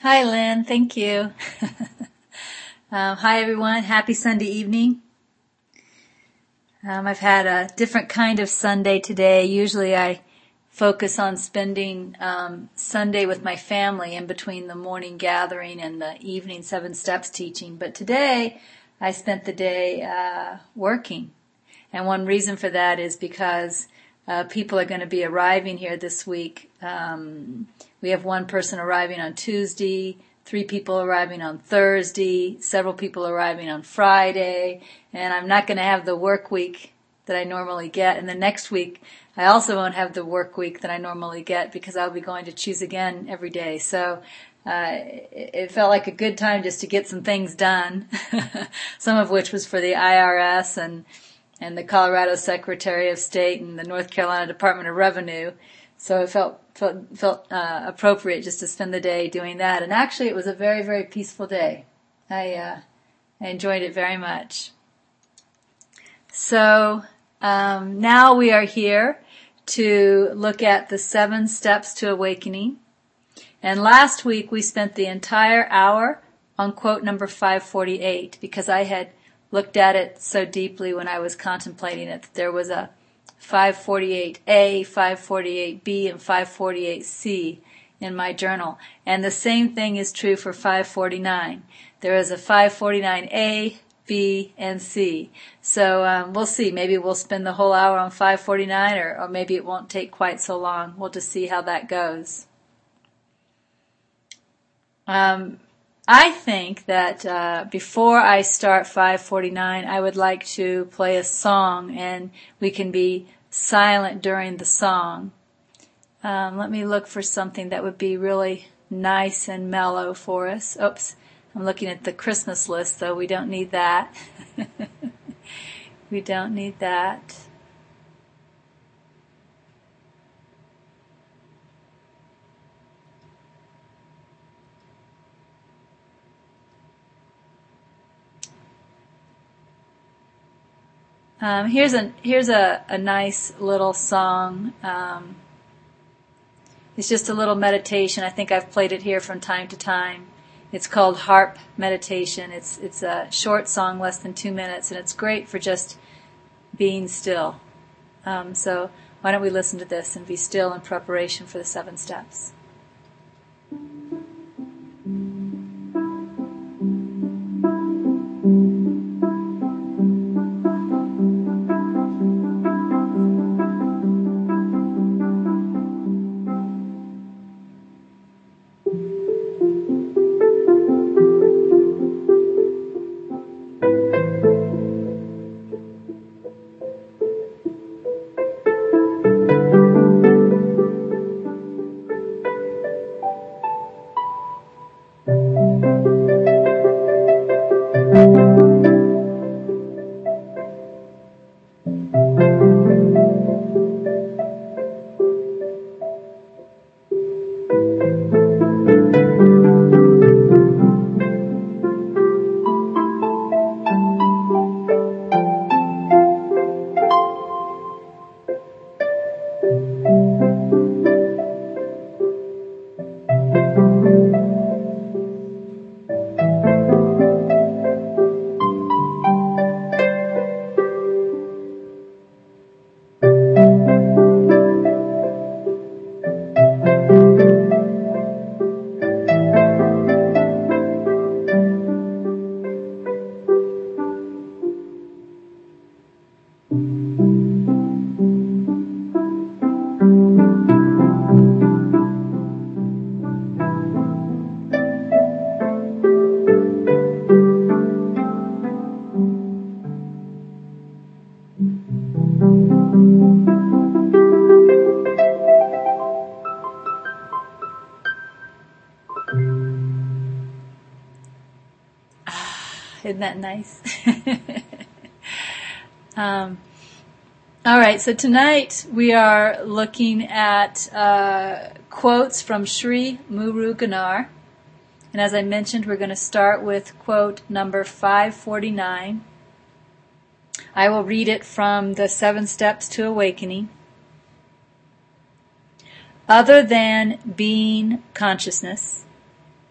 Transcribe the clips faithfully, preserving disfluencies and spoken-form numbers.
Hi, Lynn. Thank you. um, hi, everyone. Happy Sunday evening. Um, I've had a different kind of Sunday today. Usually I focus on spending um, Sunday with my family in between the morning gathering and the evening Seven Steps teaching. But today I spent the day uh, working. And one reason for that is because uh, people are going to be arriving here this week. Um, we have one person arriving on Tuesday, three people arriving on Thursday, several people arriving on Friday, and I'm not going to have the work week that I normally get. And the next week, I also won't have the work week that I normally get because I'll be going to Choose Again every day. So uh, it, it felt like a good time just to get some things done, some of which was for the I R S and and the Colorado Secretary of State and the North Carolina Department of Revenue. So it felt felt, felt uh, appropriate just to spend the day doing that. And actually, it was a very, very peaceful day. I, uh, I enjoyed it very much. So um, now we are here to look at the seven steps to awakening. And last week we spent the entire hour on quote number five forty-eight because I had looked at it so deeply when I was contemplating it that there was a five forty-eight A, five forty-eight B, and five forty-eight C in my journal. And the same thing is true for five forty-nine. There is a five forty-nine A, B, and C. So um, we'll see. Maybe we'll spend the whole hour on five forty-nine, or, or maybe it won't take quite so long. We'll just see how that goes. Um, I think that uh, before I start five forty-nine, I would like to play a song, and we can be silent during the song. Um, let me look for something that would be really nice and mellow for us. Oops, I'm looking at the Christmas list, though. We don't need that. We don't need that. Um, here's a here's a, a nice little song. Um, it's just a little meditation. I think I've played it here from time to time. It's called Harp Meditation. It's it's a short song, less than two minutes, and it's great for just being still. Um, so why don't we listen to this and be still in preparation for the seven steps? Isn't that nice? um, all right, so tonight we are looking at uh, quotes from Sri Muruganar. And as I mentioned, we're going to start with quote number five forty-nine. I will read it from the Seven Steps to Awakening. Other than being consciousness,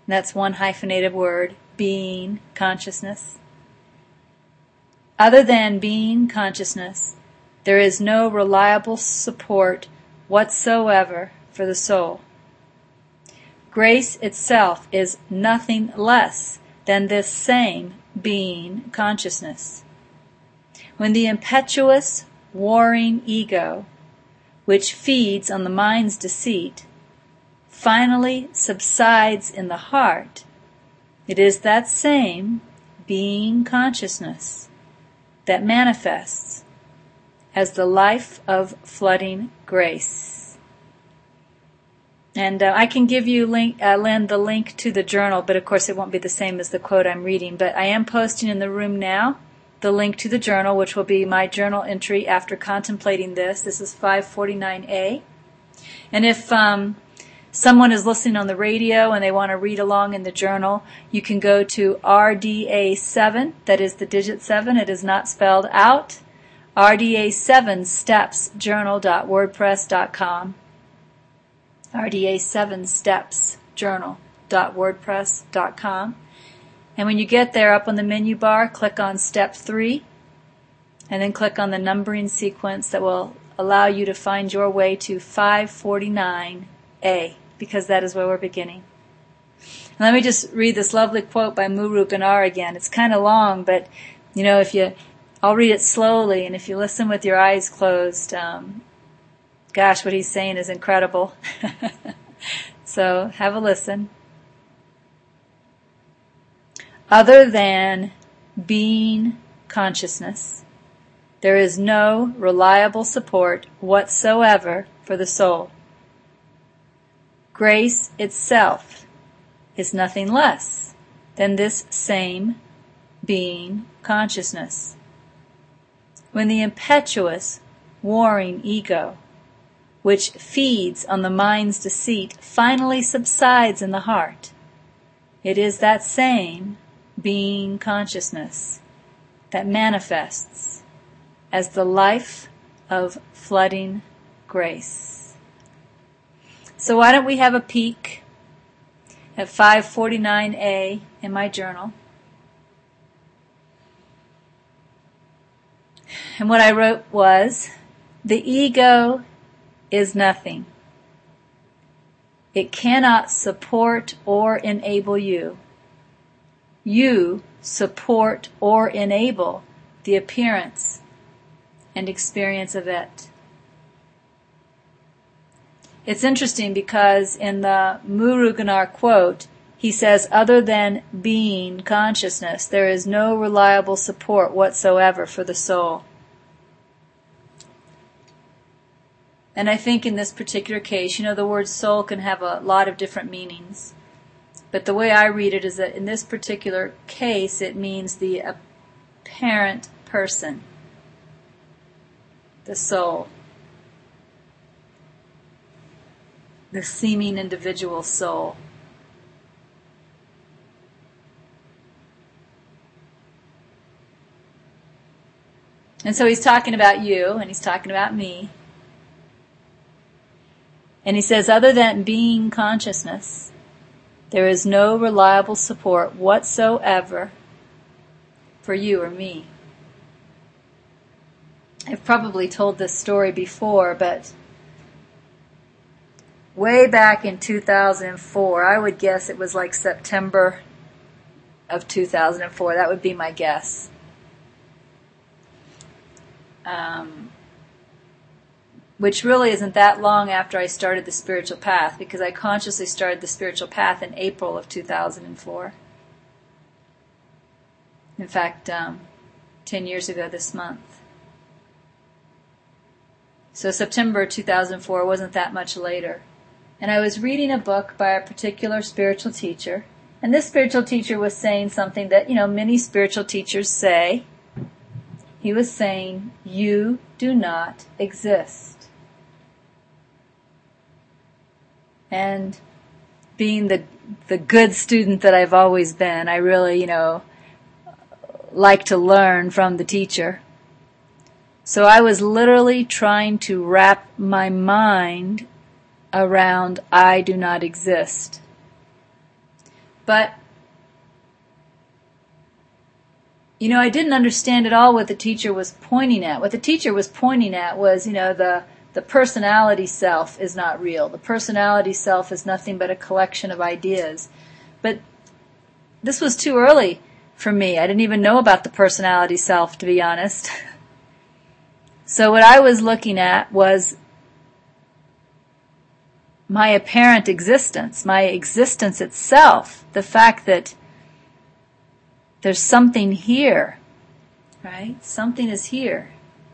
That's one hyphenated word, being consciousness. Other than being consciousness, there is no reliable support whatsoever for the soul. Grace itself is nothing less than this same being consciousness. When the impetuous, warring ego, which feeds on the mind's deceit, finally subsides in the heart, it is that same being consciousness that manifests as the life of flooding grace. And uh, I can give you, link, uh, Lynn, the link to the journal, but of course it won't be the same as the quote I'm reading. But I am posting in the room now the link to the journal, which will be my journal entry after contemplating this. This is five forty-nine A. And if um, someone is listening on the radio and they want to read along in the journal, you can go to R D A seven, that is the digit seven, it is not spelled out, R D A seven steps journal dot wordpress dot com. R D A seven steps journal dot wordpress dot com. And when you get there, up on the menu bar, click on step three, and then click on the numbering sequence that will allow you to find your way to five forty-nine A, because that is where we're beginning. And let me just read this lovely quote by Muru Ganar again. It's kind of long, but, you know, if you, I'll read it slowly, and if you listen with your eyes closed, um, gosh, what he's saying is incredible. So have a listen. Other than being consciousness, there is no reliable support whatsoever for the soul. Grace itself is nothing less than this same being consciousness. When the impetuous, warring ego, which feeds on the mind's deceit, finally subsides in the heart, it is that same being consciousness that manifests as the life of flooding grace. So why don't we have a peek at five forty-nine A in my journal. And what I wrote was, the ego is nothing. It cannot support or enable you. You support or enable the appearance and experience of it. It's interesting because in the Muruganar quote, he says, other than being consciousness, there is no reliable support whatsoever for the soul. And I think in this particular case, you know, the word soul can have a lot of different meanings. But the way I read it is that in this particular case, it means the apparent person, the soul, the seeming individual soul. And so he's talking about you, and he's talking about me. And he says, other than being consciousness, there is no reliable support whatsoever for you or me. I've probably told this story before, but way back in two thousand four, I would guess it was like September of two thousand four. That would be my guess. Um, which really isn't that long after I started the spiritual path, because I consciously started the spiritual path in April of two thousand four. In fact, um, ten years ago this month. So September two thousand four wasn't that much later. And I was reading a book by a particular spiritual teacher, and this spiritual teacher was saying something that, you know, many spiritual teachers say. He was saying, you do not exist. And being the the good student that I've always been, I really, you know, like to learn from the teacher. So I was literally trying to wrap my mind around I do not exist. But, you know, I didn't understand at all what the teacher was pointing at. What the teacher was pointing at was, you know, the, the personality self is not real. The personality self is nothing but a collection of ideas. But this was too early for me. I didn't even know about the personality self, to be honest. So what I was looking at was my apparent existence, my existence itself, the fact that there's something here, right? Something is here.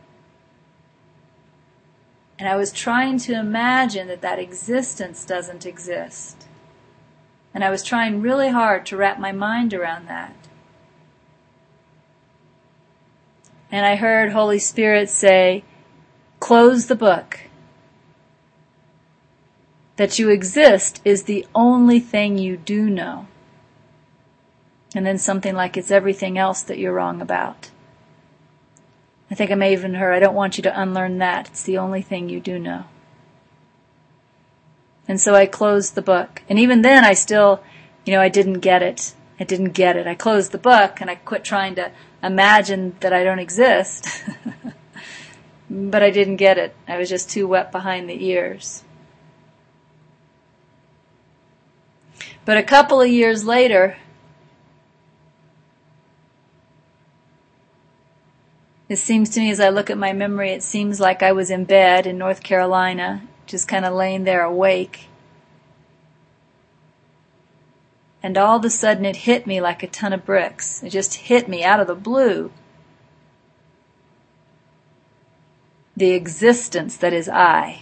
And I was trying to imagine that that existence doesn't exist. And I was trying really hard to wrap my mind around that. And I heard Holy Spirit say, close the book. That you exist is the only thing you do know. And then something like, it's everything else that you're wrong about. I think I may even heard, I don't want you to unlearn that. It's the only thing you do know. And so I closed the book. And even then I still, you know, I didn't get it. I didn't get it. I closed the book and I quit trying to imagine that I don't exist. But I didn't get it. I was just too wet behind the ears. But a couple of years later, it seems to me as I look at my memory, it seems like I was in bed in North Carolina, just kind of laying there awake. And all of a sudden it hit me like a ton of bricks. It just hit me out of the blue. The existence that is I.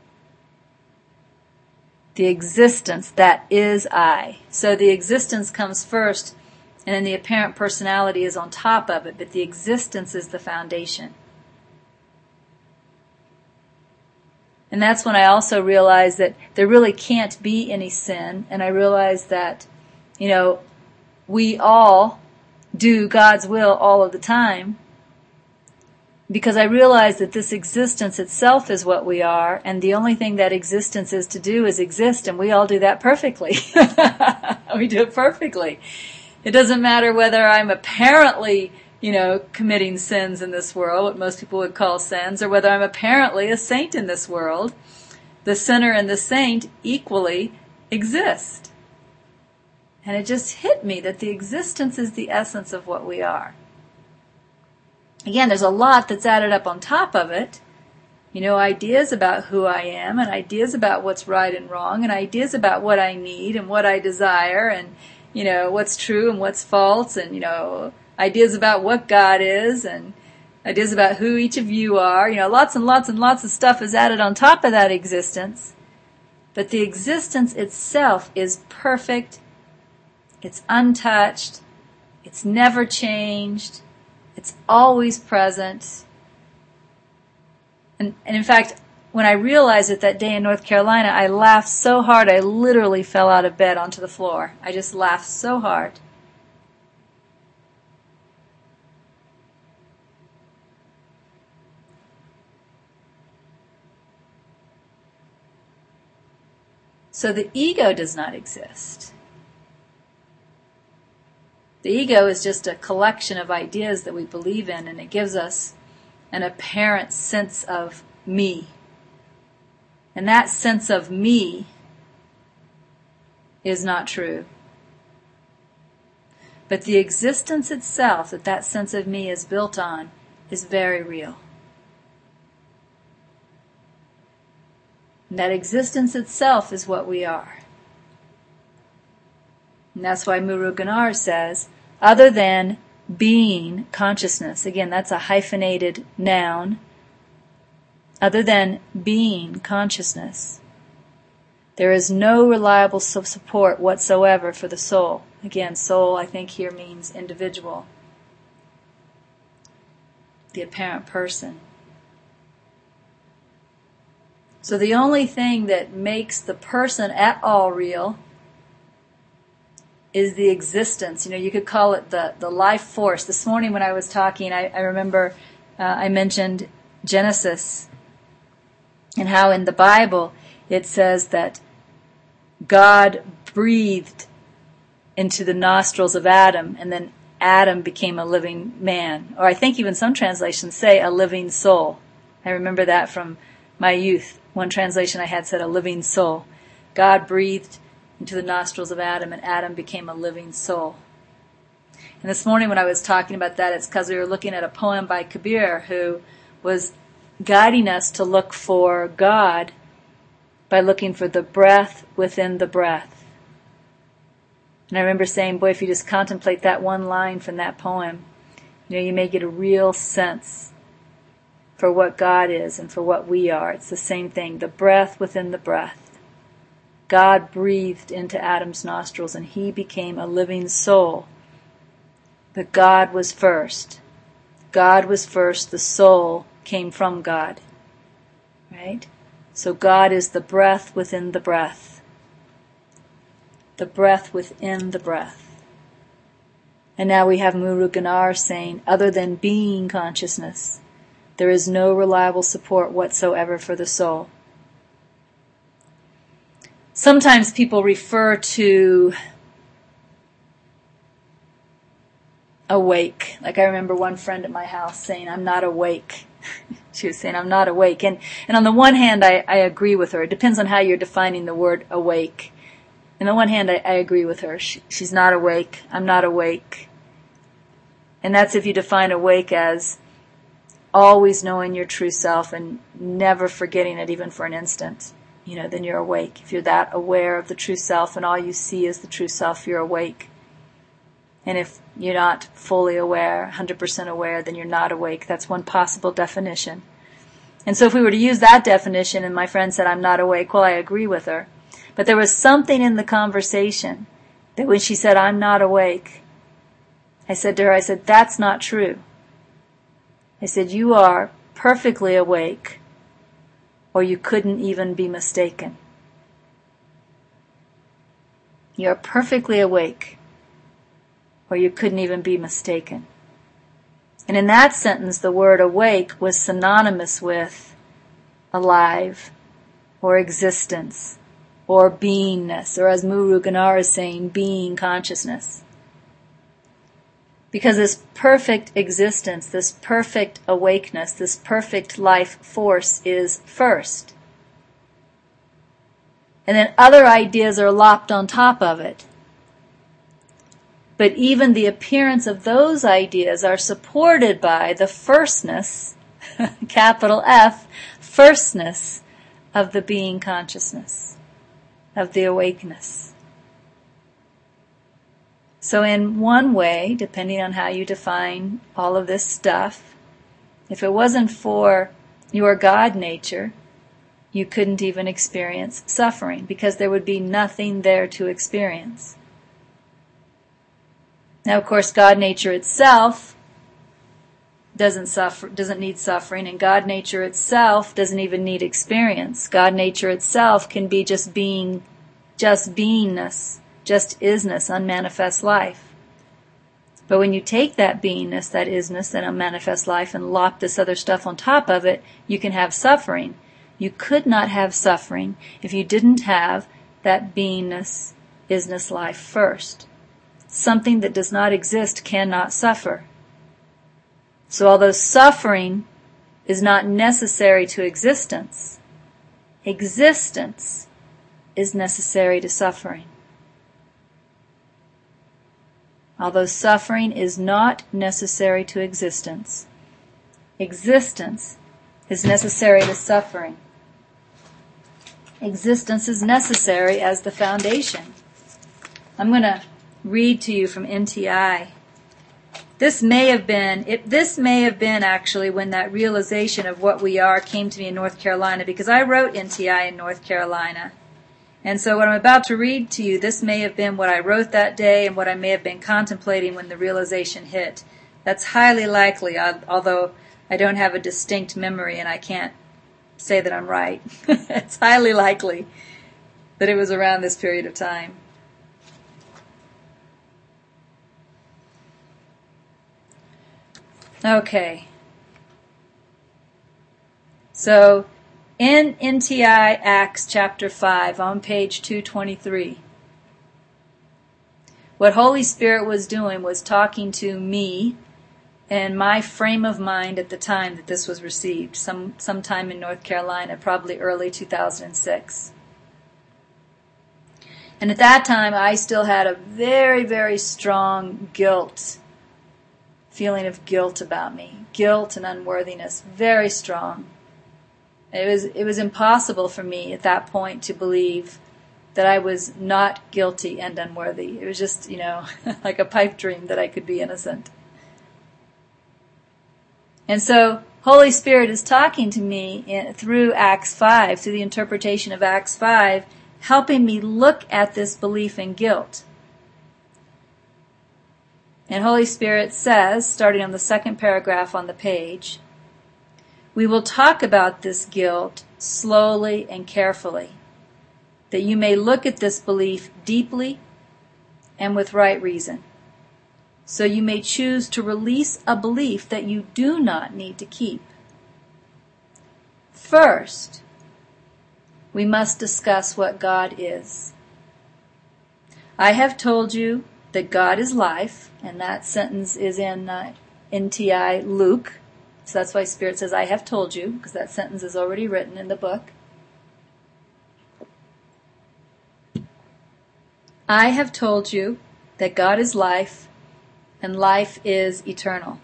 The existence that is I. So the existence comes first, and then the apparent personality is on top of it, but the existence is the foundation. And that's when I also realized that there really can't be any sin, and I realized that, you know, we all do God's will all of the time, because I realized that this existence itself is what we are, and the only thing that existence is to do is exist, and we all do that perfectly. We do it perfectly. It doesn't matter whether I'm apparently, you know, committing sins in this world, what most people would call sins, or whether I'm apparently a saint in this world. The sinner and the saint equally exist. And it just hit me that the existence is the essence of what we are. Again, there's a lot that's added up on top of it. You know, ideas about who I am, and ideas about what's right and wrong, and ideas about what I need and what I desire, and, you know, what's true and what's false, and, you know, ideas about what God is, and ideas about who each of you are. You know, lots and lots and lots of stuff is added on top of that existence. But the existence itself is perfect. It's untouched. It's never changed. It's always present. And, and in fact, when I realized it that day in North Carolina, I laughed so hard I literally fell out of bed onto the floor. I just laughed so hard. So the ego does not exist. The ego is just a collection of ideas that we believe in, and it gives us an apparent sense of me. And that sense of me is not true. But the existence itself that that sense of me is built on is very real. And that existence itself is what we are. And that's why Muruganar says, other than being consciousness, again, that's a hyphenated noun, other than being consciousness, there is no reliable support whatsoever for the soul. Again, soul, I think here means individual, the apparent person. So the only thing that makes the person at all real is the existence. You know, you could call it the, the life force. This morning when I was talking, I, I remember uh, I mentioned Genesis and how in the Bible it says that God breathed into the nostrils of Adam, and then Adam became a living man. Or I think even some translations say a living soul. I remember that from my youth. One translation I had said a living soul. God breathed into the nostrils of Adam, and Adam became a living soul. And this morning when I was talking about that, it's because we were looking at a poem by Kabir, who was guiding us to look for God by looking for the breath within the breath. And I remember saying, boy, if you just contemplate that one line from that poem, you know, you may get a real sense for what God is and for what we are. It's the same thing, the breath within the breath. God breathed into Adam's nostrils and he became a living soul. But God was first. God was first. The soul came from God. Right? So God is the breath within the breath. The breath within the breath. And now we have Muruganar saying, other than being consciousness, there is no reliable support whatsoever for the soul. Sometimes people refer to awake. Like I remember one friend at my house saying, I'm not awake. She was saying, I'm not awake. And, and on the one hand, I, I agree with her. It depends on how you're defining the word awake. On the one hand, I, I agree with her. She, she's not awake. I'm not awake. And that's if you define awake as always knowing your true self and never forgetting it even for an instant. You know, then you're awake. If you're that aware of the true self and all you see is the true self, you're awake. And if you're not fully aware, one hundred percent aware, then you're not awake. That's one possible definition. And so if we were to use that definition, and my friend said, I'm not awake, well, I agree with her. But there was something in the conversation that when she said, I'm not awake, I said to her, I said, that's not true. I said, you are perfectly awake, or you couldn't even be mistaken. You're perfectly awake, or you couldn't even be mistaken. And in that sentence, the word awake was synonymous with alive, or existence, or beingness, or as Muruganar is saying, being consciousness. Because this perfect existence, this perfect awakeness, this perfect life force is first. And then other ideas are lopped on top of it. But even the appearance of those ideas are supported by the firstness, capital F, firstness of the being consciousness, of the awakeness. So in one way, depending on how you define all of this stuff, if it wasn't for your God nature, you couldn't even experience suffering because there would be nothing there to experience. Now, of course, God nature itself doesn't suffer, doesn't need suffering, and God nature itself doesn't even need experience. God nature itself can be just being, just beingness. Just isness, unmanifest life. But when you take that beingness, that isness, that unmanifest life, and lop this other stuff on top of it, you can have suffering. You could not have suffering if you didn't have that beingness, isness life first. Something that does not exist cannot suffer. So although suffering is not necessary to existence, existence is necessary to suffering. Although suffering is not necessary to existence, existence is necessary to suffering. Existence is necessary as the foundation. I'm going to read to you from N T I. This may have been, it, this may have been actually when that realization of what we are came to me in North Carolina, because I wrote N T I in North Carolina. And so what I'm about to read to you, this may have been what I wrote that day and what I may have been contemplating when the realization hit. That's highly likely, although I don't have a distinct memory and I can't say that I'm right. It's highly likely that it was around this period of time. Okay. So, in N T I Acts chapter five on page two twenty-three. What Holy Spirit was doing was talking to me and my frame of mind at the time that this was received, some sometime in North Carolina, probably early two thousand six. And at that time, I still had a very, very strong guilt, feeling of guilt about me. Guilt and unworthiness, very strong. It was, it was impossible for me at that point to believe that I was not guilty and unworthy. It was just, you know, like a pipe dream that I could be innocent. And so, Holy Spirit is talking to me in, through Acts five, through the interpretation of Acts five, helping me look at this belief in guilt. And Holy Spirit says, starting on the second paragraph on the page, we will talk about this guilt slowly and carefully, that you may look at this belief deeply and with right reason. So you may choose to release a belief that you do not need to keep. First, we must discuss what God is. I have told you that God is life, and that sentence is in uh, N T I Luke. So that's why Spirit says, I have told you, because that sentence is already written in the book. I have told you that God is life, and life is eternal.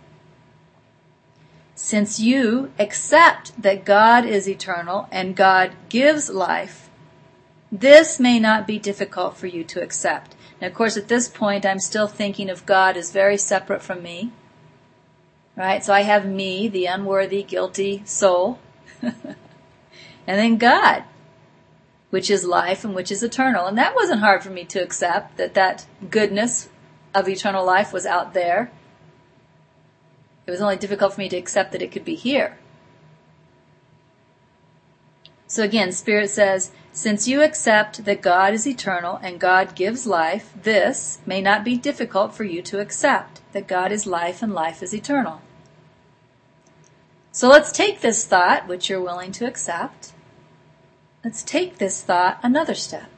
Since you accept that God is eternal and God gives life, this may not be difficult for you to accept. Now, of course, at this point, I'm still thinking of God as very separate from me. Right? So I have me, the unworthy, guilty soul. And then God, which is life and which is eternal. And that wasn't hard for me to accept, that that goodness of eternal life was out there. It was only difficult for me to accept that it could be here. So again, Spirit says, since you accept that God is eternal and God gives life, this may not be difficult for you to accept that God is life and life is eternal. So let's take this thought, which you're willing to accept. Let's take this thought another step.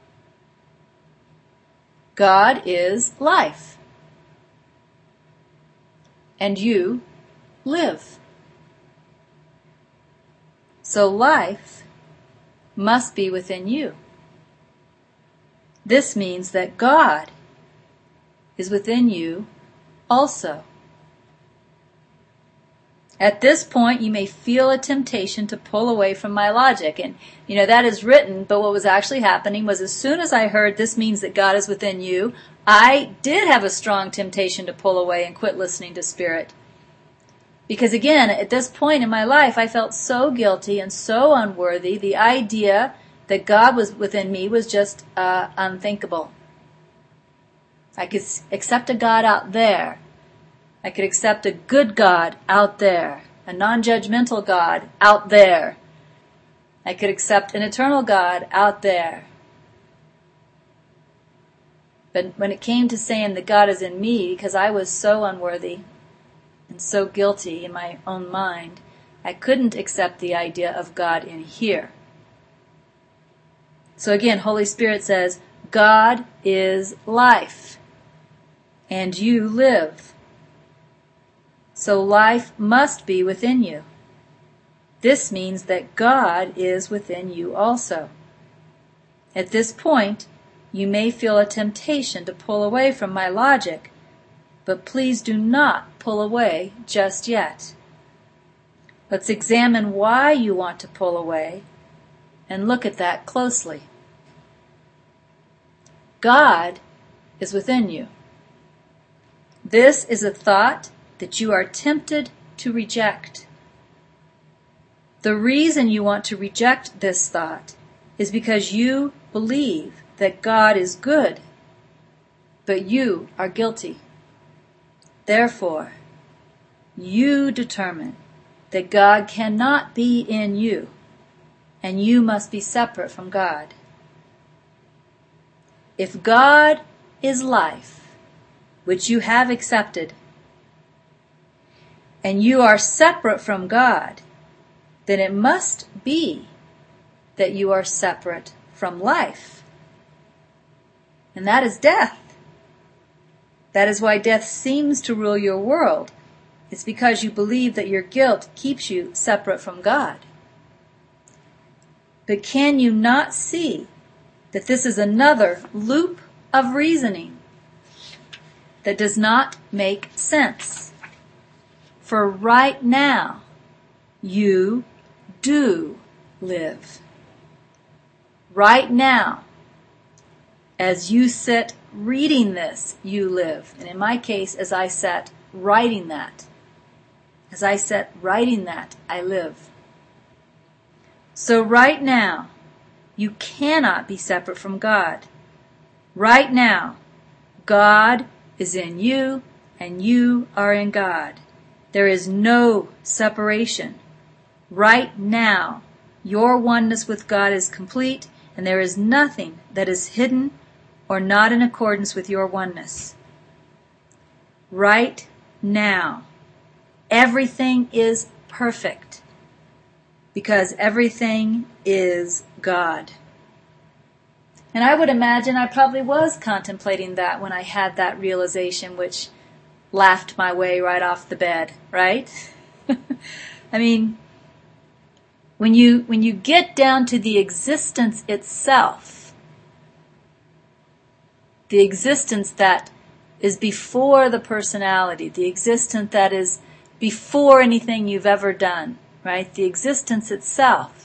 God is life. And you live. So life must be within you. This means that God is within you also. At this point, you may feel a temptation to pull away from my logic. And, you know, that is written, but what was actually happening was as soon as I heard this means that God is within you, I did have a strong temptation to pull away and quit listening to Spirit. Because again, at this point in my life, I felt so guilty and so unworthy. The idea that God was within me was just uh, unthinkable. I could accept a God out there. I could accept a good God out there, a non-judgmental God out there. I could accept an eternal God out there. But when it came to saying that God is in me, because I was so unworthy and so guilty in my own mind, I couldn't accept the idea of God in here. So again, Holy Spirit says, God is life, and you live. So life must be within you. This means that God is within you also. At this point, you may feel a temptation to pull away from my logic, but please do not pull away just yet. Let's examine why you want to pull away and look at that closely. God is within you. This is a thought that you are tempted to reject. The reason you want to reject this thought is because you believe that God is good, but you are guilty. Therefore, you determine that God cannot be in you, and you must be separate from God. If God is life, which you have accepted, and you are separate from God, then it must be that you are separate from life. And that is death. That is why death seems to rule your world. It's because you believe that your guilt keeps you separate from God. But can you not see that this is another loop of reasoning that does not make sense? For right now, you do live. Right now, as you sit reading this, you live. And in my case, as I sat writing that, as I sat writing that, I live. So right now, you cannot be separate from God. Right now, God is in you and you are in God. There is no separation. Right now, your oneness with God is complete, and there is nothing that is hidden or not in accordance with your oneness. Right now, everything is perfect because everything is God. And I would imagine I probably was contemplating that when I had that realization, which laughed my way right off the bed, right? I mean, when you when you get down to the existence itself, the existence that is before the personality, the existence that is before anything you've ever done, right? The existence itself.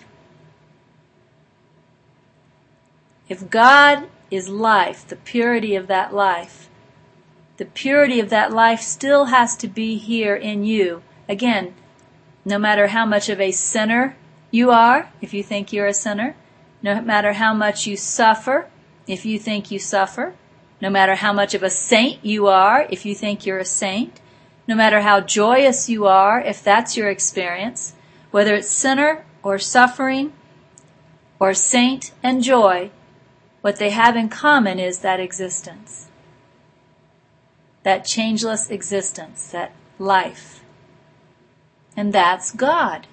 If God is life, the purity of that life, the purity of that life still has to be here in you. Again, no matter how much of a sinner you are, if you think you're a sinner, no matter how much you suffer, if you think you suffer, no matter how much of a saint you are, if you think you're a saint, no matter how joyous you are, if that's your experience, whether it's sinner or suffering or saint and joy, what they have in common is that existence, that changeless existence, that life. And that's God.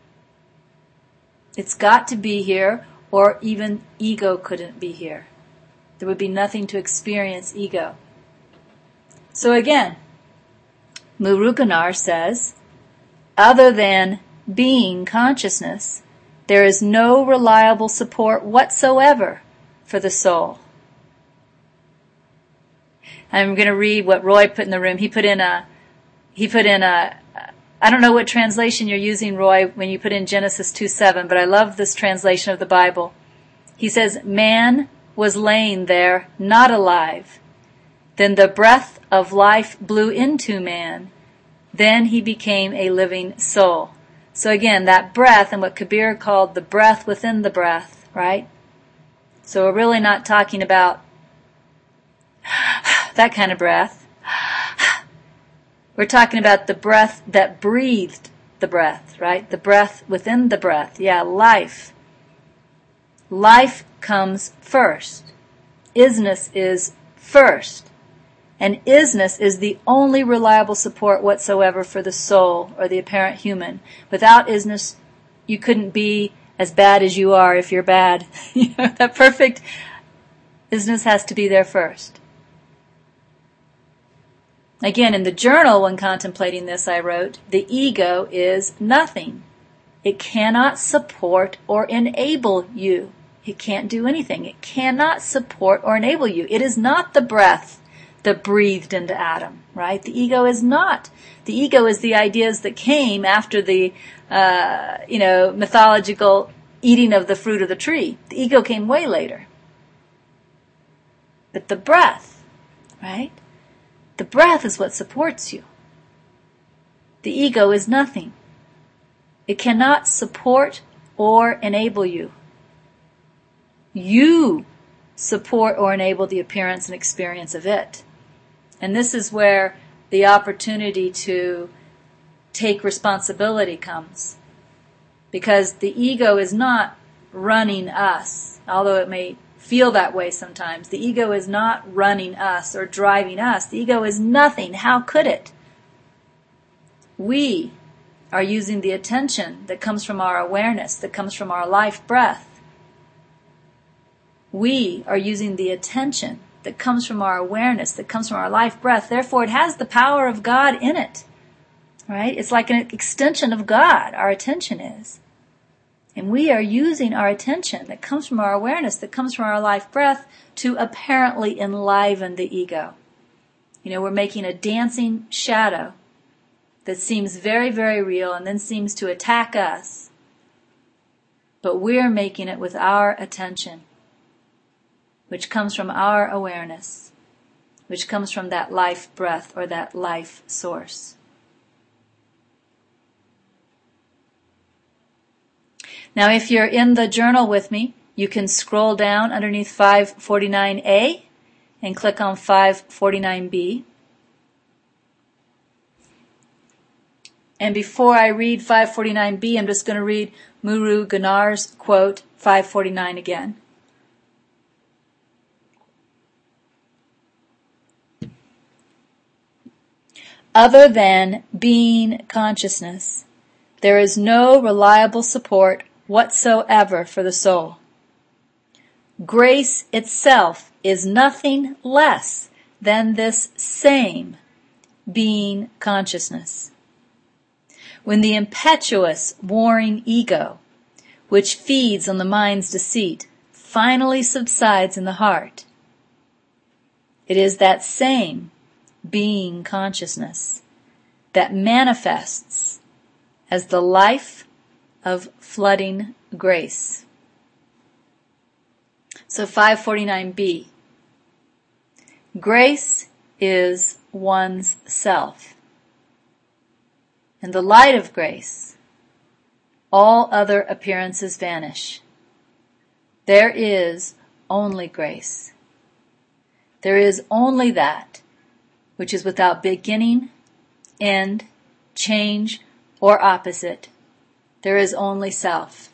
It's got to be here, or even ego couldn't be here. There would be nothing to experience ego. So again, Muruganar says, other than being consciousness, there is no reliable support whatsoever for the soul. I'm going to read what Roy put in the room. He put in a, he put in a, I don't know what translation you're using, Roy, when you put in Genesis two seven, but I love this translation of the Bible. He says, man was laying there, not alive. Then the breath of life blew into man. Then he became a living soul. So again, that breath, and what Kabir called the breath within the breath, right? So we're really not talking about that kind of breath. We're talking about the breath that breathed the breath, right? The breath within the breath. Yeah, life. Life comes first. Isness is first. And isness is the only reliable support whatsoever for the soul or the apparent human. Without isness, you couldn't be as bad as you are if you're bad. You know, that perfect isness has to be there first. Again, in the journal, when contemplating this, I wrote, the ego is nothing. It cannot support or enable you. It can't do anything. It cannot support or enable you. It is not the breath that breathed into Adam, right? The ego is not. The ego is the ideas that came after the, uh, you know, mythological eating of the fruit of the tree. The ego came way later. But the breath, right? The breath is what supports you. The ego is nothing. It cannot support or enable you. You support or enable the appearance and experience of it. And this is where the opportunity to take responsibility comes. Because the ego is not running us, although it may feel that way sometimes. The ego is not running us or driving us. The ego is nothing. How could it? We are using the attention that comes from our awareness, that comes from our life breath. We are using the attention that comes from our awareness, that comes from our life breath. Therefore, it has the power of God in it. Right? It's like an extension of God, our attention is. And we are using our attention that comes from our awareness, that comes from our life breath, to apparently enliven the ego. You know, we're making a dancing shadow that seems very, very real and then seems to attack us. But we're making it with our attention, which comes from our awareness, which comes from that life breath or that life source. Now, if you're in the journal with me, you can scroll down underneath five forty-nine A and click on five forty-nine B. And before I read five forty-nine B, I'm just going to read Muruganar's quote, five forty-nine again. Other than being consciousness, there is no reliable support whatsoever for the soul. Grace itself is nothing less than this same being consciousness. When the impetuous, warring ego, which feeds on the mind's deceit, finally subsides in the heart, it is that same being consciousness that manifests as the life of flooding grace. So five forty-nine B. Grace is one's self. In the light of grace, all other appearances vanish. There is only grace. There is only that which is without beginning, end, change, or opposite. There is only self.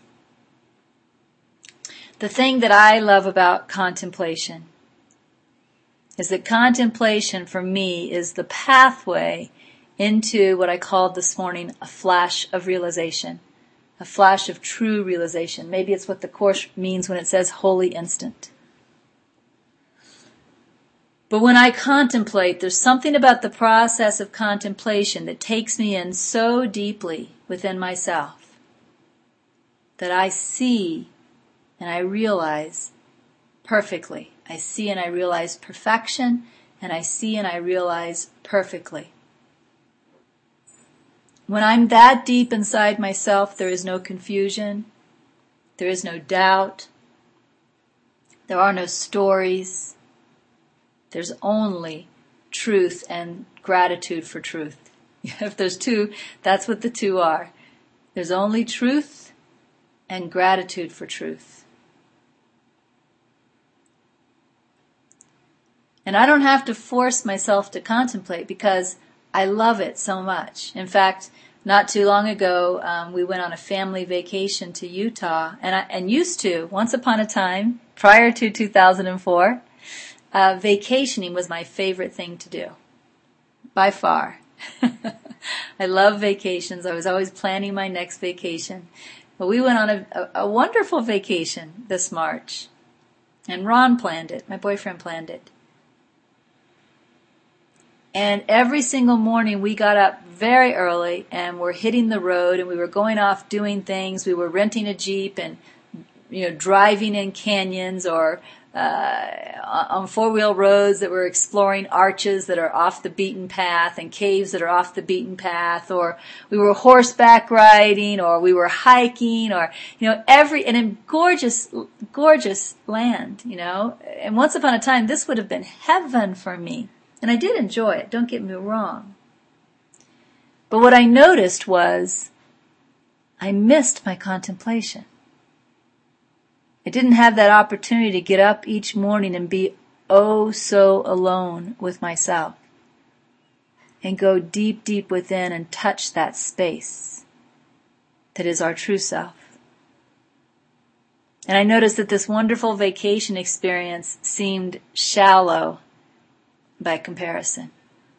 The thing that I love about contemplation is that contemplation for me is the pathway into what I called this morning a flash of realization, a flash of true realization. Maybe it's what the Course means when it says holy instant. But when I contemplate, there's something about the process of contemplation that takes me in so deeply within myself that I see and I realize perfectly. I see and I realize perfection, and I see and I realize perfectly. When I'm that deep inside myself, there is no confusion, there is no doubt, there are no stories. There's only truth and gratitude for truth. If there's two, that's what the two are. There's only truth and gratitude for truth. And I don't have to force myself to contemplate because I love it so much. In fact, not too long ago, um, we went on a family vacation to Utah, and I, and used to, once upon a time, prior to two thousand four, uh, vacationing was my favorite thing to do, by far. I love vacations. I was always planning my next vacation. But we went on a, a, a wonderful vacation this March, and Ron planned it. My boyfriend planned it. And every single morning we got up very early and we're hitting the road and we were going off doing things. We were renting a Jeep and, you know, driving in canyons or uh, on four-wheel roads that were exploring arches that are off the beaten path and caves that are off the beaten path, or we were horseback riding, or we were hiking, or, you know, every, and in gorgeous, gorgeous land, you know. And once upon a time, this would have been heaven for me. And I did enjoy it, don't get me wrong. But what I noticed was I missed my contemplation. I didn't have that opportunity to get up each morning and be oh so alone with myself and go deep, deep within and touch that space that is our true self. And I noticed that this wonderful vacation experience seemed shallow by comparison.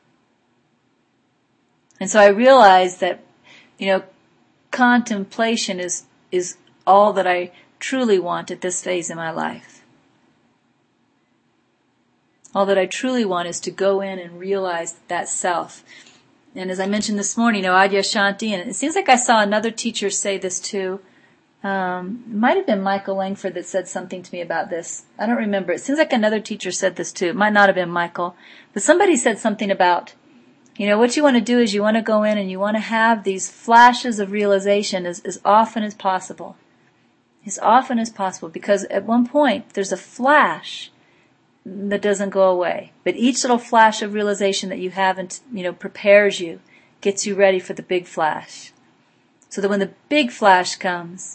And so I realized that, you know, contemplation is, is all that I truly want at this phase in my life. All that I truly want is to go in and realize that self. And as I mentioned this morning, you know, Adyashanti, and it seems like I saw another teacher say this too. Um, it might have been Michael Langford that said something to me about this. I don't remember. It seems like another teacher said this too. It might not have been Michael. But somebody said something about, you know, what you want to do is you want to go in and you want to have these flashes of realization as, as often as possible. As often as possible. Because at one point, there's a flash that doesn't go away. But each little flash of realization that you have, and you know, prepares you, gets you ready for the big flash. So that when the big flash comes,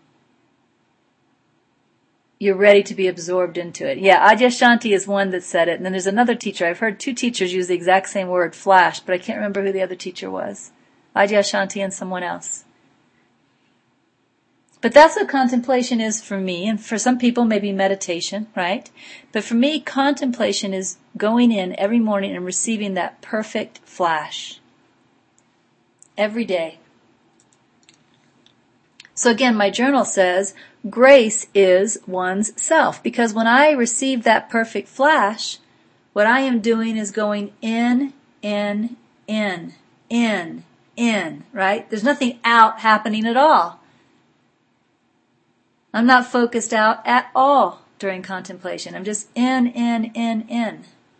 you're ready to be absorbed into it. Yeah, Adyashanti is one that said it. And then there's another teacher. I've heard two teachers use the exact same word, flash, but I can't remember who the other teacher was. Adyashanti and someone else. But that's what contemplation is for me, and for some people maybe meditation, right? But for me, contemplation is going in every morning and receiving that perfect flash. Every day. So again, my journal says, grace is one's self. Because when I receive that perfect flash, what I am doing is going in, in, in, in, in, right? There's nothing out happening at all. I'm not focused out at all during contemplation. I'm just in, in, in, in.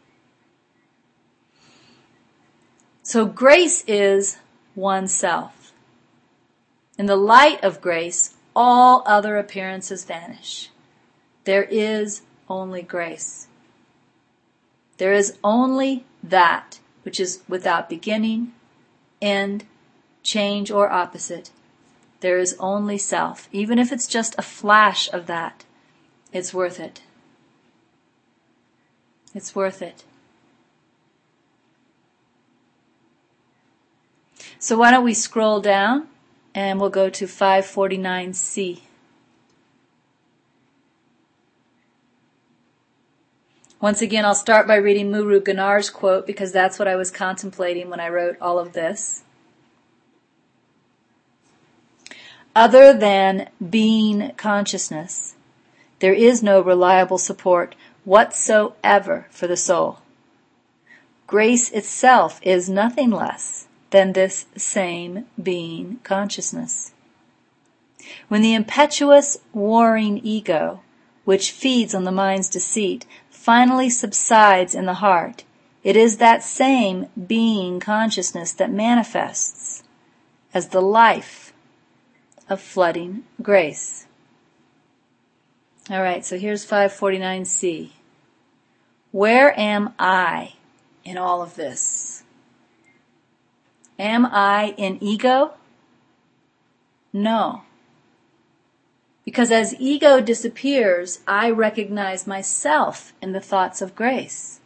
So grace is oneself. In the light of grace, all other appearances vanish. There is only grace. There is only that which is without beginning, end, change, or opposite. There is only self. Even if it's just a flash of that, it's worth it. It's worth it. So why don't we scroll down and we'll go to five forty-nine C. Once again, I'll start by reading Muru Ganar's quote because that's what I was contemplating when I wrote all of this. Other than being consciousness, there is no reliable support whatsoever for the soul. Grace itself is nothing less than this same being consciousness. When the impetuous, warring ego, which feeds on the mind's deceit, finally subsides in the heart, it is that same being consciousness that manifests as the life of flooding grace. All right, so here's five forty-nine C. Where am I in all of this? Am I in ego? No. Because as ego disappears, I recognize myself in the thoughts of grace.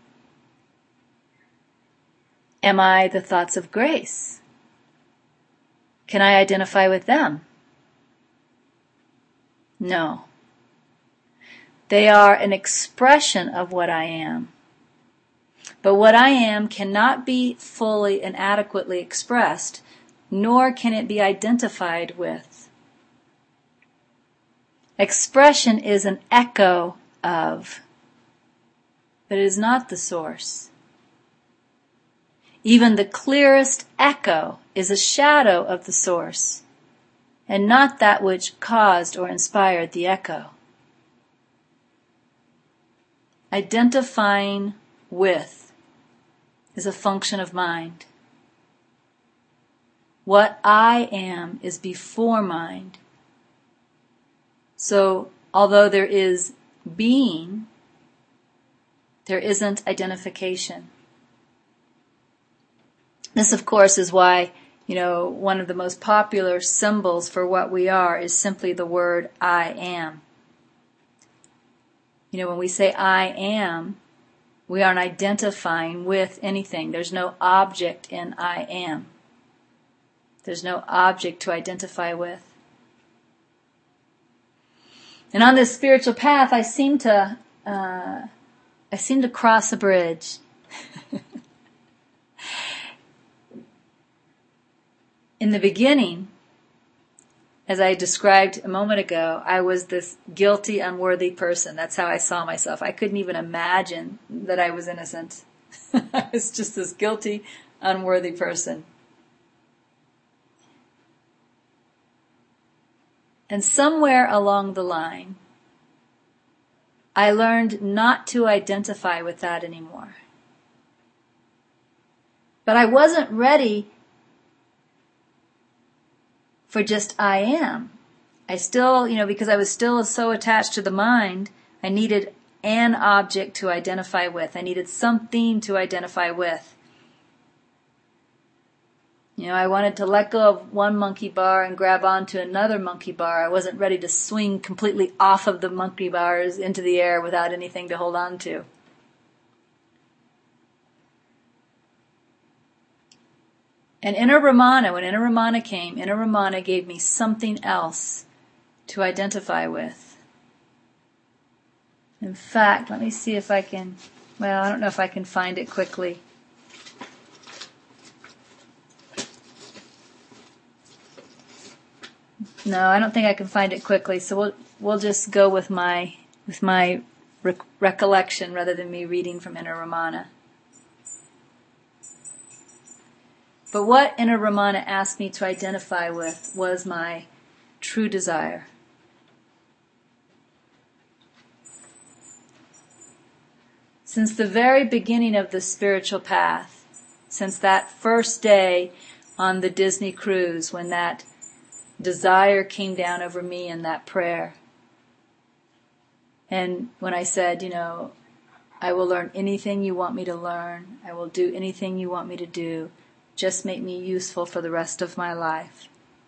Am I the thoughts of grace? Can I identify with them? No. They are an expression of what I am. But what I am cannot be fully and adequately expressed, nor can it be identified with. Expression is an echo of, but it is not the source. Even the clearest echo is a shadow of the source, and not that which caused or inspired the echo. Identifying with is a function of mind. What I am is before mind. So, although there is being, there isn't identification. This, of course, is why, you know, one of the most popular symbols for what we are is simply the word I am. You know, when we say I am, we aren't identifying with anything. There's no object in I am. There's no object to identify with. And on this spiritual path, I seem to, uh, I seem to cross a bridge. In the beginning, as I described a moment ago, I was this guilty, unworthy person. That's how I saw myself. I couldn't even imagine that I was innocent. I was just this guilty, unworthy person. And somewhere along the line, I learned not to identify with that anymore. But I wasn't ready for just I am. I still, you know, because I was still so attached to the mind, I needed an object to identify with. I needed something to identify with. You know, I wanted to let go of one monkey bar and grab onto another monkey bar. I wasn't ready to swing completely off of the monkey bars into the air without anything to hold on to. And Inner Ramana, when Inner Ramana came, Inner Ramana gave me something else to identify with. In fact, let me see if I can, well, I don't know if I can find it quickly. No, I don't think I can find it quickly, so we'll we'll just go with my with my rec- recollection rather than me reading from Inner Ramana. But what Inner Ramana asked me to identify with was my true desire. Since the very beginning of the spiritual path, since that first day on the Disney cruise when that desire came down over me in that prayer, and when I said, you know, I will learn anything you want me to learn, I will do anything you want me to do, just make me useful for the rest of my life.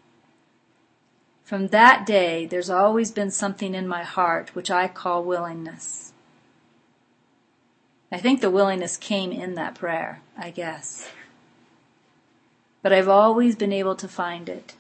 From that day, there's always been something in my heart which I call willingness. I think the willingness came in that prayer, I guess. But I've always been able to find it.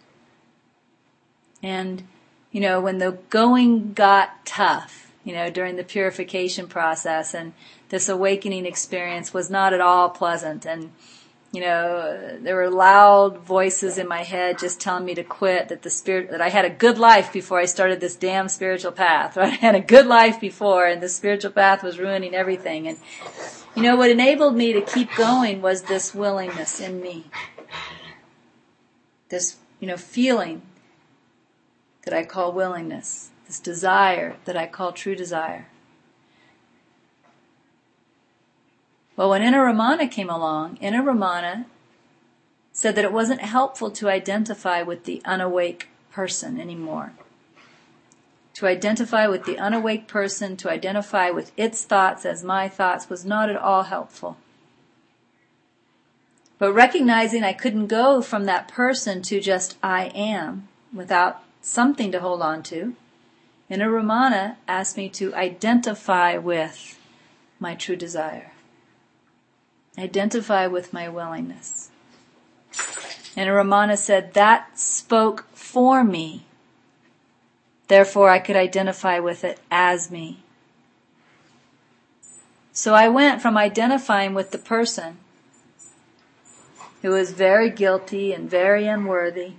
And, you know, when the going got tough, you know, during the purification process, and this awakening experience was not at all pleasant, and, you know, there were loud voices in my head just telling me to quit, that the spirit, that I had a good life before I started this damn spiritual path, right? I had a good life before, and the spiritual path was ruining everything. And, you know, what enabled me to keep going was this willingness in me. This, you know, feeling that I call willingness, this desire that I call true desire. Well, when Inner Ramana came along, Inner Ramana said that it wasn't helpful to identify with the unawake person anymore. To identify with the unawake person, to identify with its thoughts as my thoughts, was not at all helpful. But recognizing I couldn't go from that person to just I am without something to hold on to, Inner Ramana asked me to identify with my true desire. Identify with my willingness. Inner Ramana said that spoke for me. Therefore I could identify with it as me. So I went from identifying with the person who was very guilty and very unworthy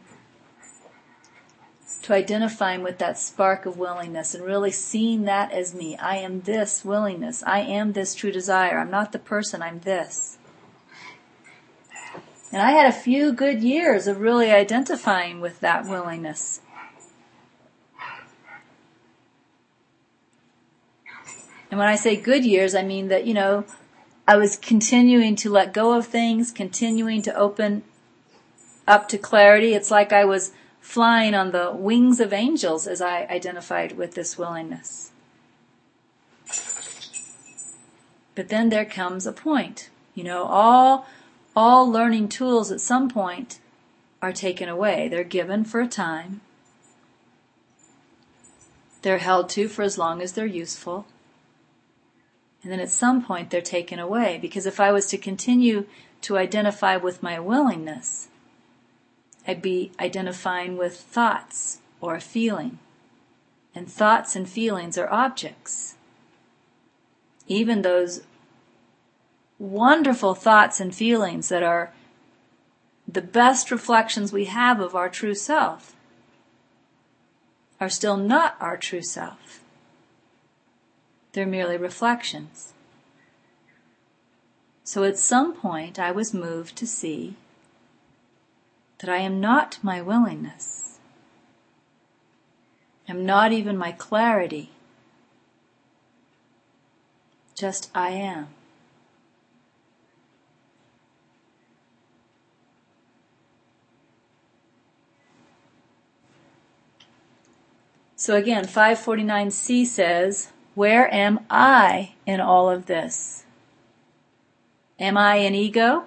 to identifying with that spark of willingness and really seeing that as me. I am this willingness. I am this true desire. I'm not the person. I'm this. And I had a few good years of really identifying with that willingness. And when I say good years, I mean that, you know, I was continuing to let go of things, continuing to open up to clarity. It's like I was flying on the wings of angels as I identified with this willingness. But then there comes a point. You know, all all learning tools at some point are taken away. They're given for a time. They're held to for as long as they're useful. And then at some point they're taken away. Because if I was to continue to identify with my willingness, I'd be identifying with thoughts or a feeling. And thoughts and feelings are objects. Even those wonderful thoughts and feelings that are the best reflections we have of our true self. are still not our true self. They're merely reflections. So at some point I was moved to see that I am not my willingness. I'm not even my clarity. Just I am. So again, five forty-nine C says, where am I in all of this? Am I an ego?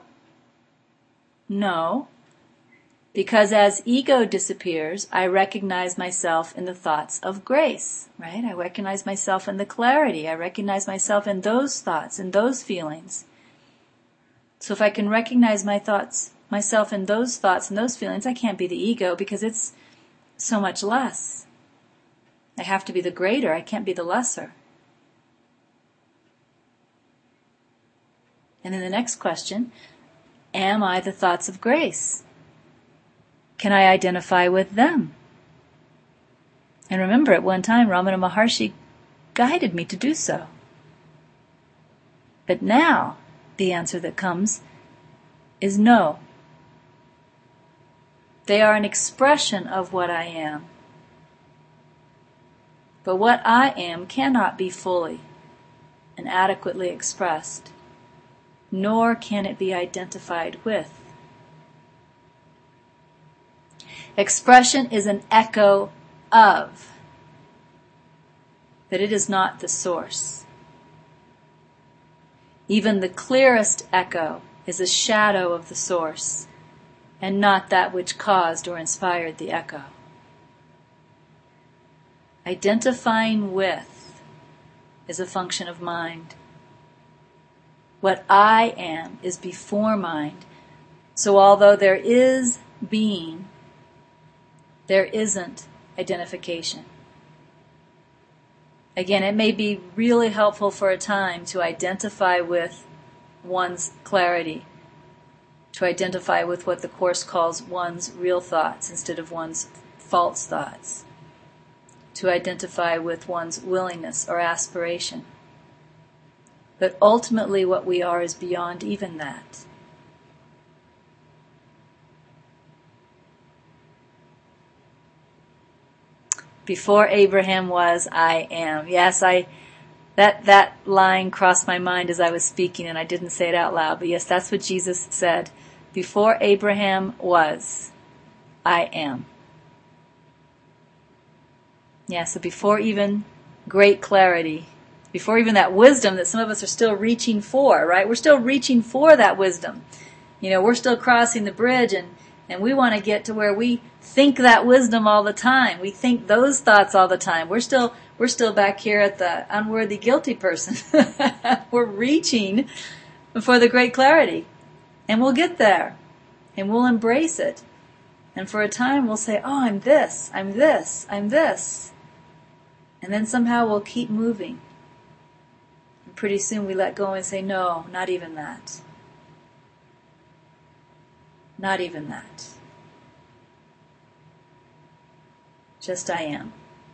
No. Because as ego disappears, I recognize myself in the thoughts of grace, right? I recognize myself in the clarity. I recognize myself in those thoughts, in those feelings. So if I can recognize my thoughts, myself in those thoughts and those feelings, I can't be the ego because it's so much less. I have to be the greater. I can't be the lesser. And then the next question, am I the thoughts of grace? Can I identify with them? And remember, at one time, Ramana Maharshi guided me to do so. But now, the answer that comes is no. They are an expression of what I am. But what I am cannot be fully and adequately expressed, nor can it be identified with. Expression is an echo of, but it is not the source. Even the clearest echo is a shadow of the source, and not that which caused or inspired the echo. Identifying with is a function of mind. What I am is before mind. So although there is being, there isn't identification. Again, it may be really helpful for a time to identify with one's clarity, to identify with what the Course calls one's real thoughts instead of one's false thoughts, to identify with one's willingness or aspiration. But ultimately what we are is beyond even that. Before Abraham was, I am. Yes, I that that line crossed my mind as I was speaking, and I didn't say it out loud, but yes, that's what Jesus said. Before Abraham was, I am. Yeah, so before even great clarity, before even that wisdom that some of us are still reaching for, right? We're still reaching for that wisdom. You know, we're still crossing the bridge, and, and we want to get to where we think that wisdom all the time. We think those thoughts all the time. We're still we're still back here at the unworthy, guilty person. We're reaching for the great clarity. And we'll get there. And we'll embrace it. And for a time we'll say, oh, I'm this, I'm this, I'm this. And then somehow we'll keep moving. And pretty soon we let go and say, no, not even that. Not even that. Just I am.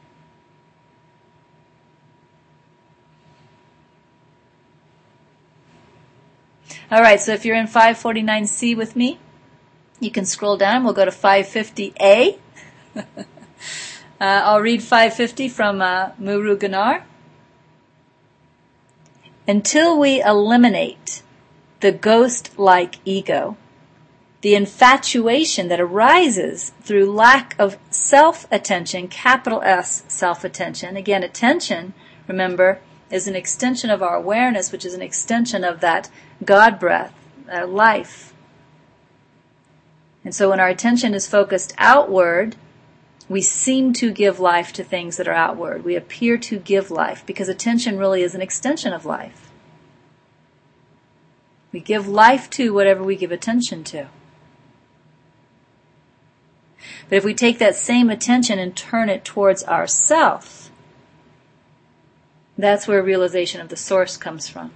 All right, so if you're in five forty-nine C with me, you can scroll down. We'll go to five fifty A. uh, I'll read five fifty from uh, Muruganar. Until we eliminate the ghost-like ego, the infatuation that arises through lack of self-attention, capital S, self-attention. Again, attention, remember, is an extension of our awareness, which is an extension of that God breath, uh, life. And so when our attention is focused outward, we seem to give life to things that are outward. We appear to give life because attention really is an extension of life. We give life to whatever we give attention to. But if we take that same attention and turn it towards ourself, that's where realization of the source comes from.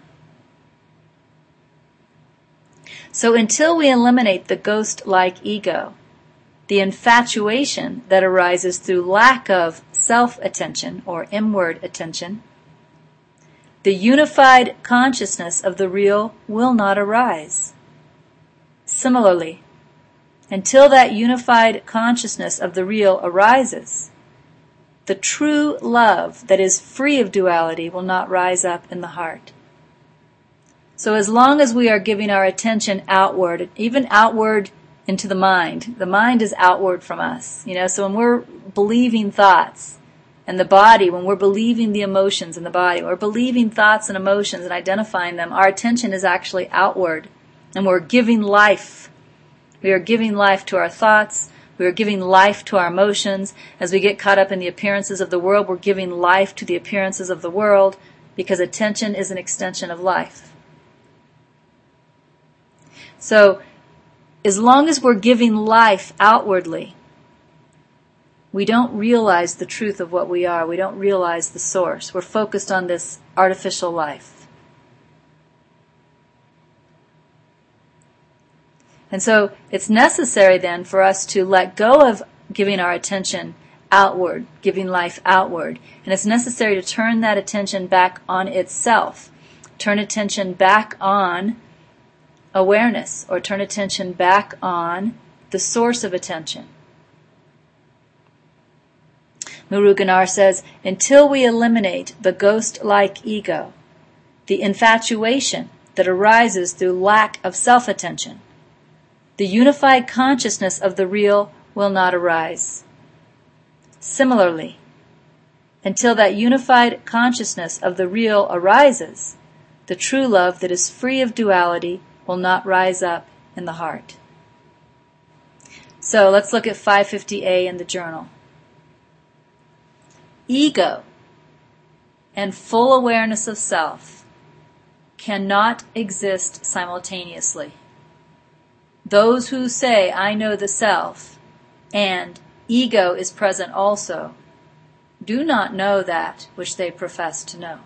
So until we eliminate the ghost-like ego, the infatuation that arises through lack of self-attention or inward attention, the unified consciousness of the real will not arise. Similarly, until that unified consciousness of the real arises, the true love that is free of duality will not rise up in the heart. So as long as we are giving our attention outward, even outward into the mind, the mind is outward from us. You know, so when we're believing thoughts, and the body, when we're believing the emotions in the body, we're believing thoughts and emotions and identifying them, our attention is actually outward. And we're giving life. We are giving life to our thoughts. We are giving life to our emotions. As we get caught up in the appearances of the world, we're giving life to the appearances of the world, because attention is an extension of life. So, as long as we're giving life outwardly, we don't realize the truth of what we are. We don't realize the source. We're focused on this artificial life. And so it's necessary then for us to let go of giving our attention outward, giving life outward. And it's necessary to turn that attention back on itself. Turn attention back on awareness, or turn attention back on the source of attention. Muruganar says, until we eliminate the ghost-like ego, the infatuation that arises through lack of self-attention, the unified consciousness of the real will not arise. Similarly, until that unified consciousness of the real arises, the true love that is free of duality will not rise up in the heart. So let's look at five fifty A in the journal. Ego and full awareness of self cannot exist simultaneously. Those who say, I know the self, and ego is present also, do not know that which they profess to know.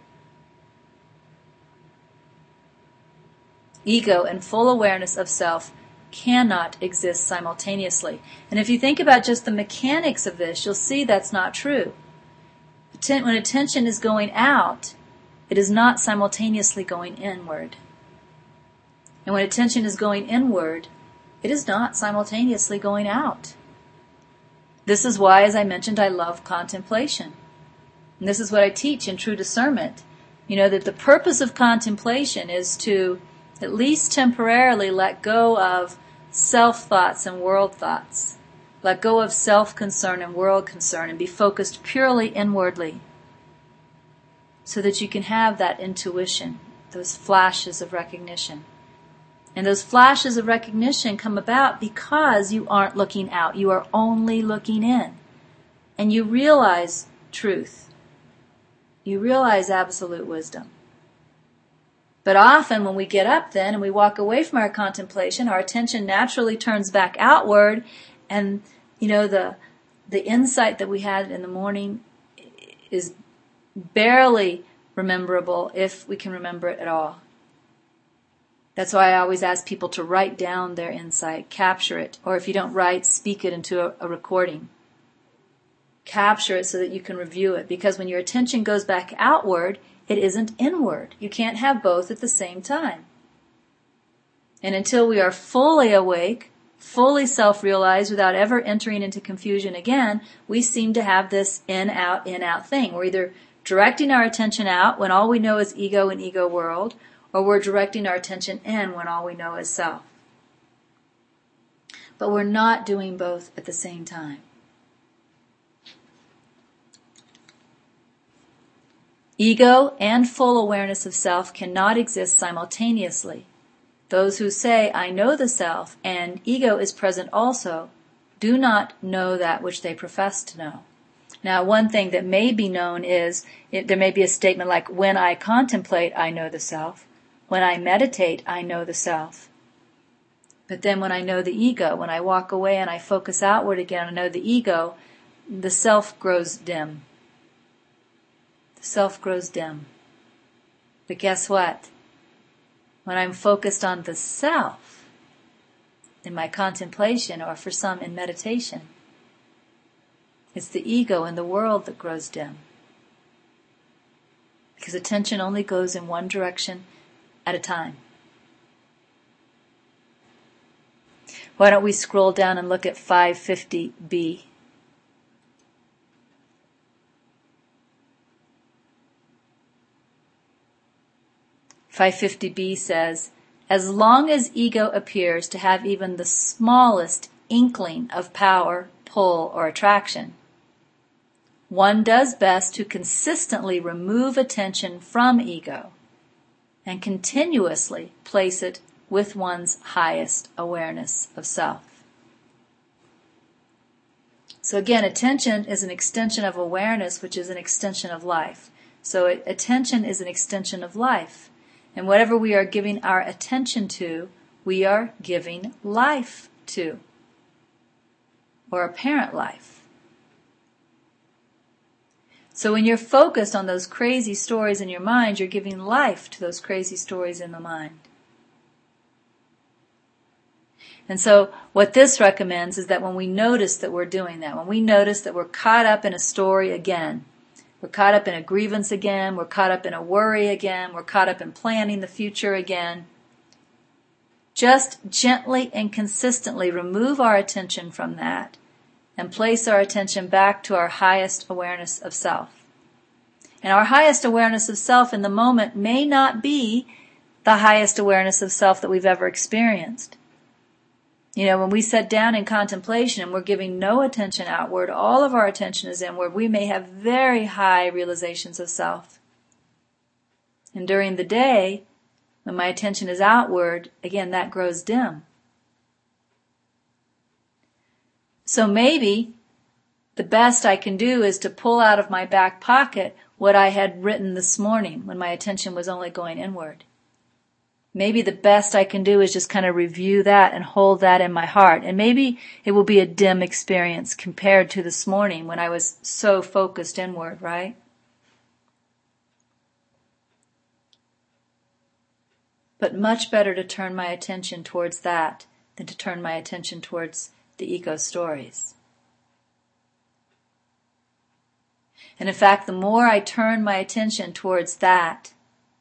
Ego and full awareness of self cannot exist simultaneously. And if you think about just the mechanics of this, you'll see that's not true. When attention is going out, it is not simultaneously going inward. And when attention is going inward, it is not simultaneously going out. This is why, as I mentioned, I love contemplation. And this is what I teach in True Discernment. You know, that the purpose of contemplation is to at least temporarily let go of self-thoughts and world thoughts. Let go of self-concern and world concern and be focused purely inwardly, so that you can have that intuition, those flashes of recognition. And those flashes of recognition come about because you aren't looking out. You are only looking in. And you realize truth. You realize absolute wisdom. But often when we get up then and we walk away from our contemplation, our attention naturally turns back outward, and, you know, the the insight that we had in the morning is barely rememberable, if we can remember it at all. That's why I always ask people to write down their insight, capture it, or if you don't write, speak it into a, a recording. Capture it so that you can review it, because when your attention goes back outward, it isn't inward. You can't have both at the same time. And until we are fully awake, fully self-realized without ever entering into confusion again, we seem to have this in-out, in-out thing. We're either directing our attention out when all we know is ego and ego world, or we're directing our attention in when all we know is self. But we're not doing both at the same time. Ego and full awareness of self cannot exist simultaneously. Those who say, I know the self, and ego is present also, do not know that which they profess to know. Now, one thing that may be known is, it, there may be a statement like, when I contemplate, I know the self. When I meditate, I know the self. But then when I know the ego, when I walk away and I focus outward again, I know the ego, the self grows dim. The self grows dim. But guess what? When I'm focused on the self, in my contemplation, or for some in meditation. It's the ego and the world that grows dim. Because attention only goes in one direction at a time. Why don't we scroll down and look at five fifty B? five fifty B says, as long as ego appears to have even the smallest inkling of power, pull, or attraction, one does best to consistently remove attention from ego and continuously place it with one's highest awareness of self. So again, attention is an extension of awareness, which is an extension of life. So attention is an extension of life. And whatever we are giving our attention to, we are giving life to, or apparent life. So when you're focused on those crazy stories in your mind, you're giving life to those crazy stories in the mind. And so what this recommends is that when we notice that we're doing that, when we notice that we're caught up in a story again, we're caught up in a grievance again, we're caught up in a worry again, we're caught up in planning the future again, just gently and consistently remove our attention from that and place our attention back to our highest awareness of self. And our highest awareness of self in the moment may not be the highest awareness of self that we've ever experienced. You know, when we sit down in contemplation and we're giving no attention outward, all of our attention is inward, we may have very high realizations of self. And during the day, when my attention is outward, again, that grows dim. So maybe the best I can do is to pull out of my back pocket what I had written this morning when my attention was only going inward. Maybe the best I can do is just kind of review that and hold that in my heart. And maybe it will be a dim experience compared to this morning when I was so focused inward, right? But much better to turn my attention towards that than to turn my attention towards the ego stories. And in fact, the more I turn my attention towards that,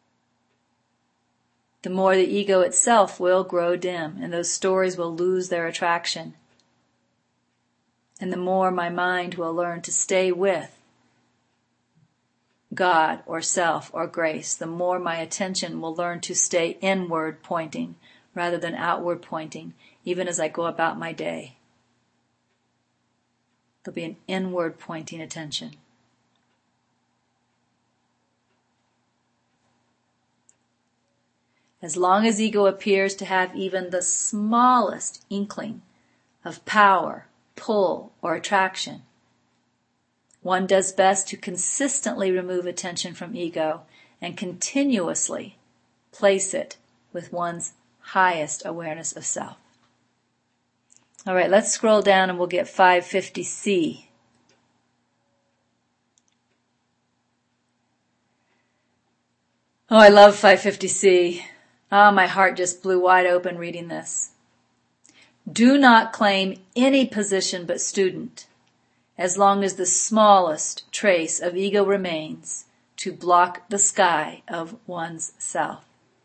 the more the ego itself will grow dim and those stories will lose their attraction. And the more my mind will learn to stay with God or self or grace, the more my attention will learn to stay inward pointing rather than outward pointing, even as I go about my day. There'll be an inward pointing attention. As long as ego appears to have even the smallest inkling of power, pull, or attraction, one does best to consistently remove attention from ego and continuously place it with one's highest awareness of self. All right, let's scroll down and we'll get five fifty C. Oh, I love five fifty C. Ah, oh, my heart just blew wide open reading this. Do not claim any position but student, as long as the smallest trace of ego remains to block the sky of one's self.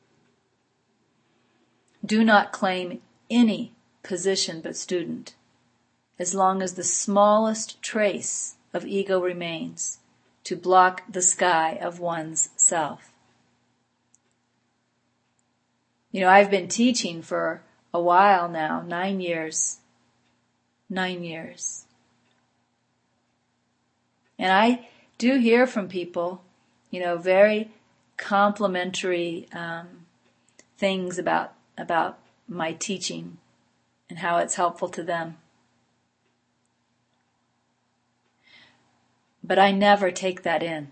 Do not claim any position but student, as long as the smallest trace of ego remains to block the sky of one's self. You know, I've been teaching for a while now, nine years. Nine years. And I do hear from people, you know, very complimentary um, things about about my teaching and how it's helpful to them. But I never take that in.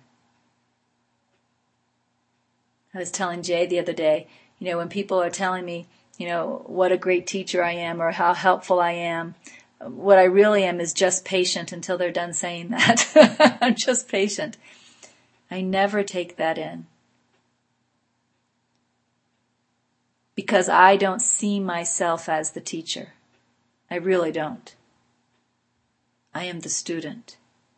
I was telling Jay the other day, you know, when people are telling me, you know, what a great teacher I am or how helpful I am, what I really am is just patient until they're done saying that. I'm just patient. I never take that in. because I don't see myself as the teacher. I really don't. I am the student.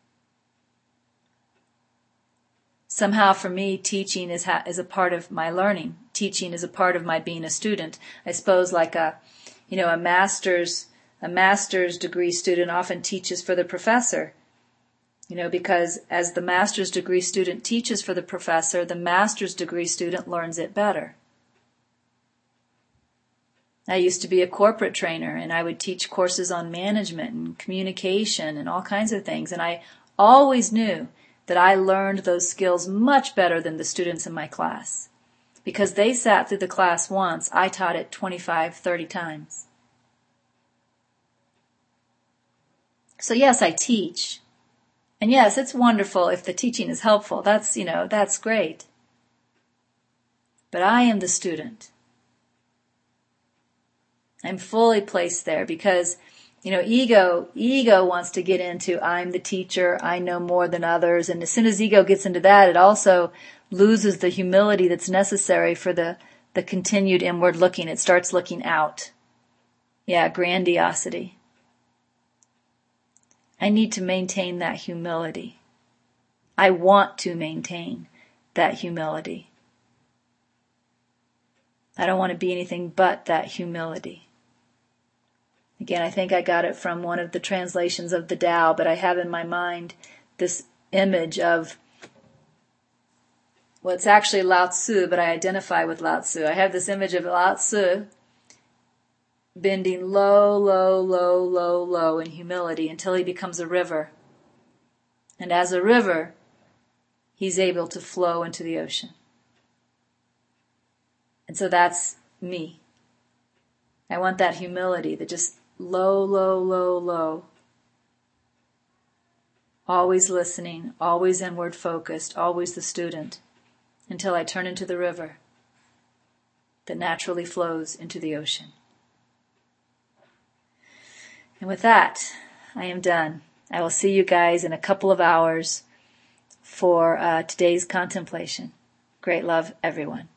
Somehow for me, teaching is ha- is a part of my learning. Teaching is a part of my being a student. I suppose like a, you know, a master's, a master's degree student often teaches for the professor. You know, because as the master's degree student teaches for the professor, the master's degree student learns it better. I used to be a corporate trainer, and I would teach courses on management and communication and all kinds of things. And I always knew that I learned those skills much better than the students in my class. Because they sat through the class once, I taught it twenty-five, thirty times. So yes, I teach. And yes, it's wonderful if the teaching is helpful. That's, you know, that's great. But I am the student. I'm fully placed there because, you know, ego, ego wants to get into I'm the teacher, I know more than others. And as soon as ego gets into that, it also loses the humility that's necessary for the, the continued inward looking. It starts looking out. Yeah, grandiosity. I need to maintain that humility. I want to maintain that humility. I don't want to be anything but that humility. Again, I think I got it from one of the translations of the Tao, but I have in my mind this image of what's well, actually Lao Tzu, but I identify with Lao Tzu. I have this image of Lao Tzu bending low, low, low, low, low in humility until he becomes a river. And as a river, he's able to flow into the ocean. And so that's me. I want that humility that just low, low, low, low. Always listening, always inward focused, always the student, until I turn into the river that naturally flows into the ocean. And with that, I am done. I will see you guys in a couple of hours for uh, today's contemplation. Great love, everyone.